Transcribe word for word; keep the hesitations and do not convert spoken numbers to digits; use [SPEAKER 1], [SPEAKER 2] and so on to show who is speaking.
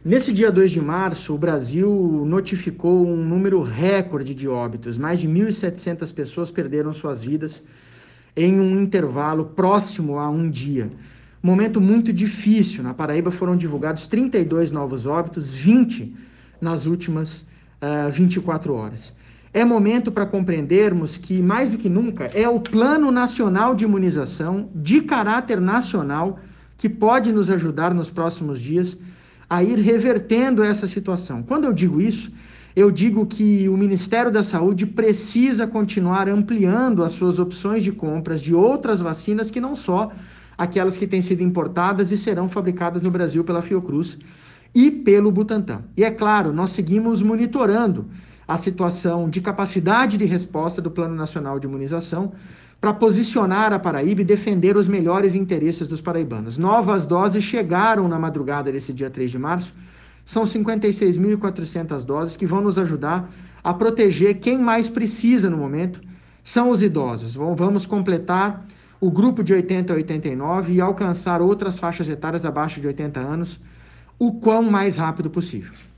[SPEAKER 1] Nesse dia dois de março, o Brasil notificou um número recorde de óbitos. Mais de mil e setecentas pessoas perderam suas vidas em um intervalo próximo a um dia. Momento muito difícil. Na Paraíba foram divulgados trinta e dois novos óbitos, vinte nas últimas uh, vinte e quatro horas. É momento para compreendermos que, mais do que nunca, é o Plano Nacional de Imunização, de caráter nacional, que pode nos ajudar nos próximos dias a ir revertendo essa situação. Quando eu digo isso, eu digo que o Ministério da Saúde precisa continuar ampliando as suas opções de compras de outras vacinas que não só aquelas que têm sido importadas e serão fabricadas no Brasil pela Fiocruz e pelo Butantan. E é claro, nós seguimos monitorando a situação de capacidade de resposta do Plano Nacional de Imunização para posicionar a Paraíba e defender os melhores interesses dos paraibanos. Novas doses chegaram na madrugada desse dia três de março, são cinquenta e seis mil e quatrocentas doses que vão nos ajudar a proteger quem mais precisa no momento, são os idosos. Vamos completar o grupo de oitenta a oitenta e nove e alcançar outras faixas etárias abaixo de oitenta anos o quão mais rápido possível.